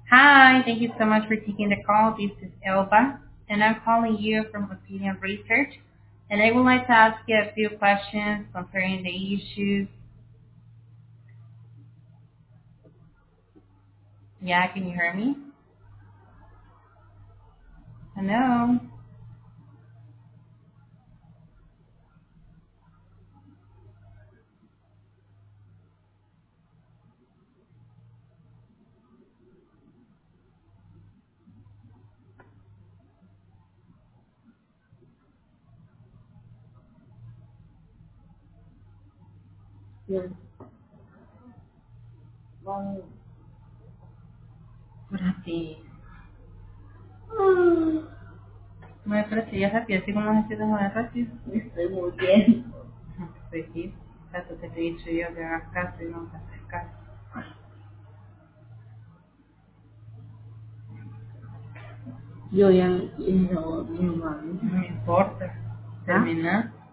Hi, thank you so much for taking the call. This is Elba, and I'm calling you from Opinion Research. And I would like to ask you a few questions concerning the issues. Yeah, can you hear me? Hello? Yes. Vamos. Gracias. Muy gracias, ya sabía, así como necesitas una gracias. Estoy muy bien. Pues sí, tanto te he dicho yo que hagas caso y no te haces caso. Yo ya no, mi mamá. No me importa. ¿Ah? Termina.